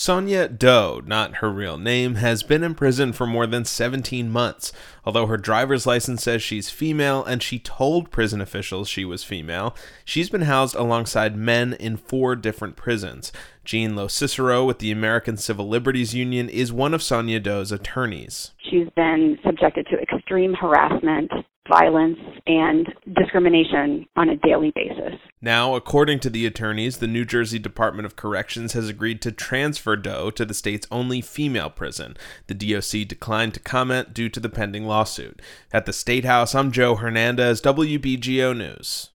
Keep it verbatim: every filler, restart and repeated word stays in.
Sonia Doe, not her real name, has been in prison for more than seventeen months. Although her driver's license says she's female and she told prison officials she was female, she's been housed alongside men in four different prisons. Jean Lo-Cicero with the American Civil Liberties Union is one of Sonia Doe's attorneys. She's been subjected to extreme harassment, violence, and discrimination on a daily basis. Now, according to the attorneys, the New Jersey Department of Corrections has agreed to transfer Doe to the state's only female prison. The D O C declined to comment due to the pending lawsuit. At the State House, I'm Joe Hernandez, W B G O News.